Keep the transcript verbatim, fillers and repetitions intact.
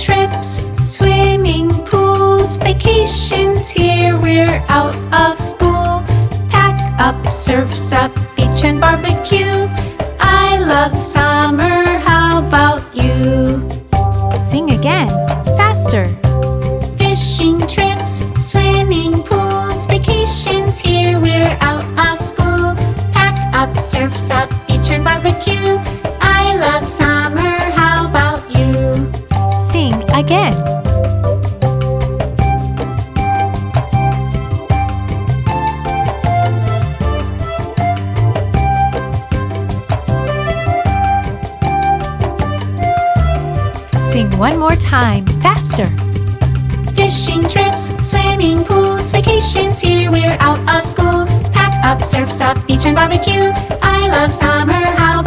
trips, swimming pools, vacations here, we're out of school. Pack up, surf's up, beach and barbecue. I love summer, how about you? Sing again, faster. Fishing trips, swimming pools, vacations here, we're out of school. Pack up, surf's up, beach and barbecue. I love summer, how about you? Sing again. Sing one more time, faster. Fishing trips, swimming pools, vacations here, we're out of school. Pack up, surf's up, beach and barbecue. I love summer, how